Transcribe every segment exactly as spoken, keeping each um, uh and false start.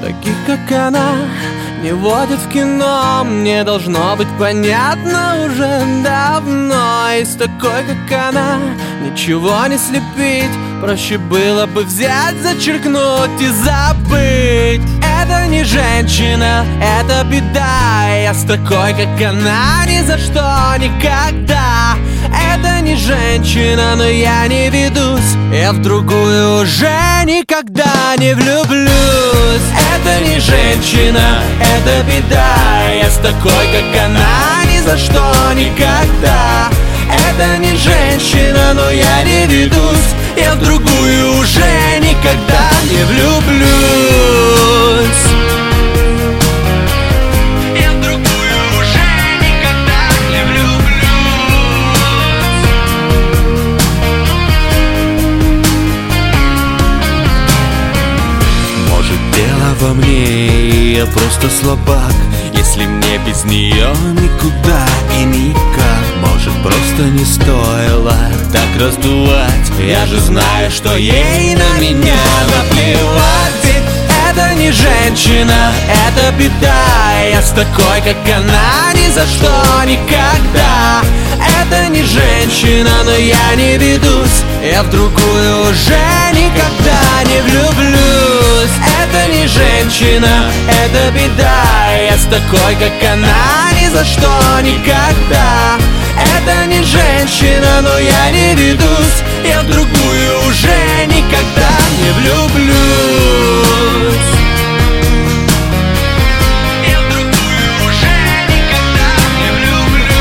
Таких, как она, не водят в кино. Мне должно быть понятно уже давно. И с такой, как она, ничего не слепить. Проще было бы взять, зачеркнуть и забыть. Это не женщина, это беда. Я с такой, как она, ни за что никогда. Это не женщина, но я не ведусь. Я в другую уже никогда не влюблюсь. Это не женщина, это беда. Я с такой, как она, ни за что никогда. Это не женщина, но я не ведусь. Я в другую уже никогда не влюблюсь. Я в другую уже никогда не влюблюсь. Может, дело во мне, я просто слабак. Если мне без нее никуда и никак. Может, просто не стоило так раздувать. Я же знаю, что ей на меня наплевать. Ведь это не женщина, это беда. Я с такой, как она, ни за что никогда. Это не женщина, но я не ведусь. Я в другую уже никогда не влюблюсь. Это не женщина, это беда. Я с такой, как она, ни за что никогда. Это не женщина, но я не ведусь. Я в другую уже никогда не влюблюсь. Я в другую уже никогда не влюблюсь.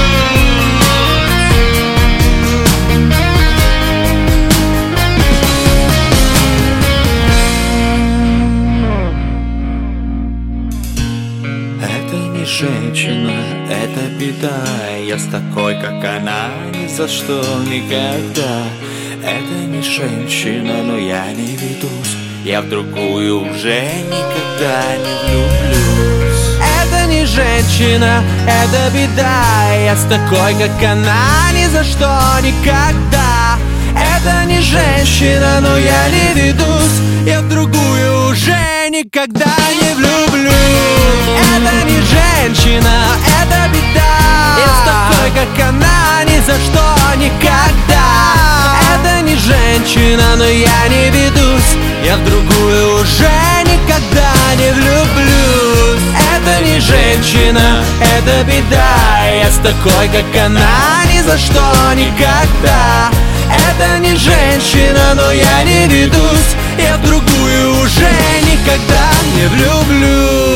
Это не женщина, это беда. Я с такой, как она, ни за что никогда. Это не женщина, но я не ведусь. Я в другую уже никогда не влюблюсь. Это не женщина, это беда. Я с такой, как она, ни за что никогда. Это не женщина, но я не ведусь. Я в другую уже никогда не влюблюсь. Это не женщина, это беда. Я с такой, как она, ни за что никогда. Это не женщина, но я не ведусь. Я в другую уже никогда не влюблюсь. Это не женщина, это беда. Я с такой, как она, ни за что никогда. Это не женщина, но я не ведусь. Я в другую уже никогда не влюблюсь.